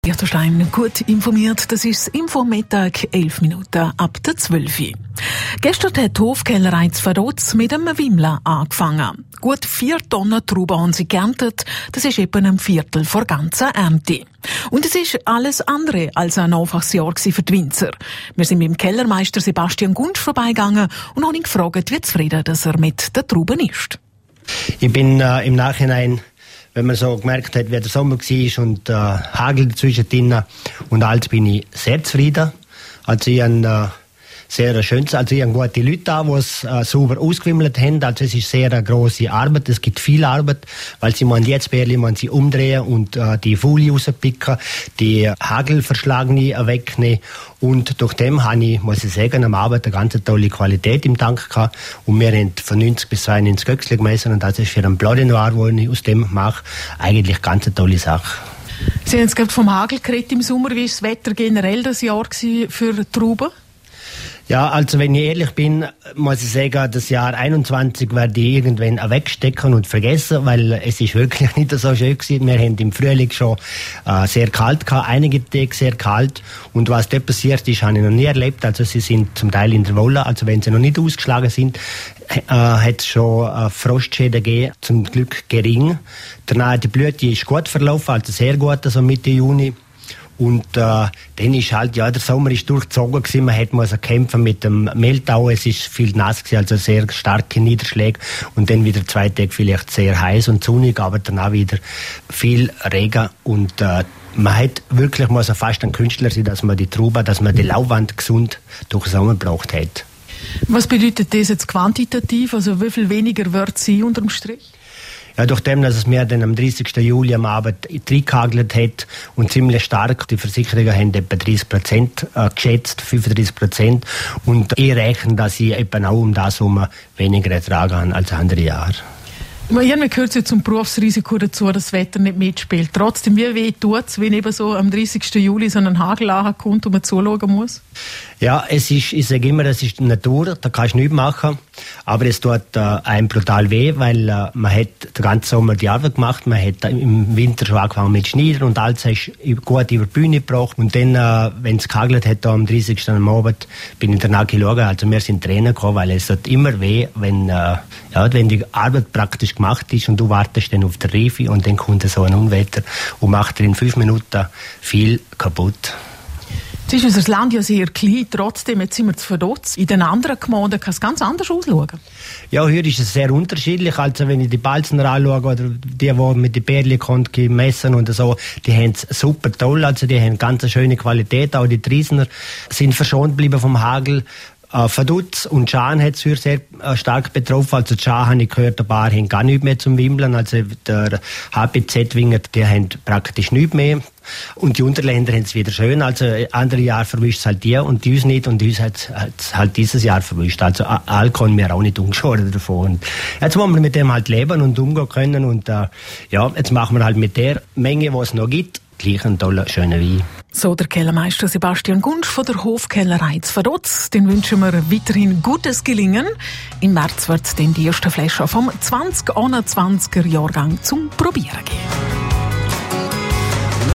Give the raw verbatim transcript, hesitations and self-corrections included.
Liechtenstein gut informiert, das ist das Infomittag, elf Minuten ab der zwölf. Gestern hat die Hofkellerei zu Vaduz mit einem Wimmler angefangen. Gut vier Tonnen Trauben haben sie geerntet, das ist etwa ein Viertel vor ganzen Ernte. Und es ist alles andere als ein einfaches Jahr für die Winzer. Wir sind mit dem Kellermeister Sebastian Gunsch vorbeigegangen und haben ihn gefragt, wie zufrieden dass er mit den Trauben ist. Ich bin äh, im Nachhinein, wenn man so gemerkt hat, wie der Sommer war und äh, Hagel dazwischen drin und alles, bin ich sehr zufrieden. Also ich habe äh, sehr schönes, also ich habe gute Leute da, die es äh, sauber ausgewimmelt haben. Also es ist sehr eine grosse Arbeit, es gibt viel Arbeit, weil sie man jetzt Bärli man sie umdrehen und äh, die Folie rauspicken, die Hagelverschlagene wegnehmen. Und durch dem habe ich, muss ich sagen, am Abend eine ganz tolle Qualität im Tank gehabt. Und wir haben von neunzig bis zweiundneunzig Göchsel gemessen und das ist für einen Blanc Noir, den ich aus dem mache, eigentlich eine ganz tolle Sache. Sie haben jetzt gerade vom Hagel geredet im Sommer. Wie war das Wetter generell das Jahr für Trauben? Ja, also wenn ich ehrlich bin, muss ich sagen, das Jahr einundzwanzig werde ich irgendwann wegstecken und vergessen, weil es ist wirklich nicht so schön gewesen. Wir haben im Frühling schon äh, sehr kalt gehabt, einige Tage sehr kalt. Und was dort passiert ist, habe ich noch nie erlebt. Also sie sind zum Teil in der Wolle, also wenn sie noch nicht ausgeschlagen sind, äh, hat es schon äh, Frostschäden gegeben, zum Glück gering. Danach die Blüte ist gut verlaufen, also sehr gut, also Mitte Juni. Und äh, dann ist halt, ja, der Sommer ist durchgezogen gewesen. Man hat müssen kämpfen mit dem Mehltau. Es ist viel nass gewesen, also sehr starke Niederschläge. Und dann wieder zwei Tage vielleicht sehr heiß und sonnig, aber danach wieder viel Regen. Und äh, man hat wirklich müssen fast ein Künstler sein, dass man die Traube, dass man die Laubwand gesund durch den Sommer gebraucht hat. Was bedeutet das jetzt quantitativ? Also wie viel weniger wird sie unterm Strich? Ja, durch dem, dass es mir dann am dreißigsten Juli am Abend reingehagelt hat und ziemlich stark, die Versicherungen haben etwa dreißig Prozent äh, geschätzt, fünfunddreißig Prozent. Und ich rechne, dass ich etwa auch um das herum weniger ertragen habe als andere Jahre. Irgendwie gehört es ja zum Berufsrisiko dazu, dass das Wetter nicht mitspielt. Trotzdem, wie weh tut es, wenn eben so am dreißigsten Juli so ein Hagel ankommt und man zuschauen muss? Ja, es ist, ich sage immer, es ist die Natur, da kannst du nichts machen. Aber es tut äh, einem brutal weh, weil äh, man hat den ganzen Sommer die Arbeit gemacht, man hat im Winter schon angefangen mit Schneidern und alles hast gut über die Bühne gebracht. Und dann, äh, wenn es gehagelt hat, am dreißigsten am Abend, bin ich danach geschaut, also wir sind Tränen gekommen, weil es tut immer weh, wenn, äh, ja, wenn die Arbeit praktisch gemacht ist und du wartest dann auf der Reife und dann kommt so ein Unwetter und macht dir in fünf Minuten viel kaputt. Jetzt ist unser Land ja sehr klein, trotzdem jetzt sind wir zu Vaduz. In den anderen Gemeinden kann es ganz anders ausschauen. Ja, hier ist es sehr unterschiedlich. Also wenn ich die Balzener anschaue oder die, die mit den Bärli messen und so, die haben es super toll. Also die haben ganz schöne Qualität. Auch die Triesner sind verschont geblieben vom Hagel. Äh, Vaduz und Schaan hat es für sehr äh, stark betroffen. Also Schaan, habe ich gehört, ein paar haben gar nichts mehr zum Wimbeln. Also der H B Z-Winger, die haben praktisch nichts mehr. Und die Unterländer haben es wieder schön. Also andere Jahre verwischt es halt die und die uns nicht. Und uns hat es halt dieses Jahr verwischt. Also all können wir auch nicht umgeschoren davon. Und jetzt wollen wir mit dem halt leben und umgehen können. Und äh, ja, jetzt machen wir halt mit der Menge, die es noch gibt, gleich einen tollen, schönen Wein. So der Kellermeister Sebastian Gunsch von der Hofkellerei zu Vaduz. Den wünschen wir weiterhin gutes Gelingen. Im März wird es dann die erste Flasche vom zwanzig einundzwanziger Jahrgang zum Probieren geben.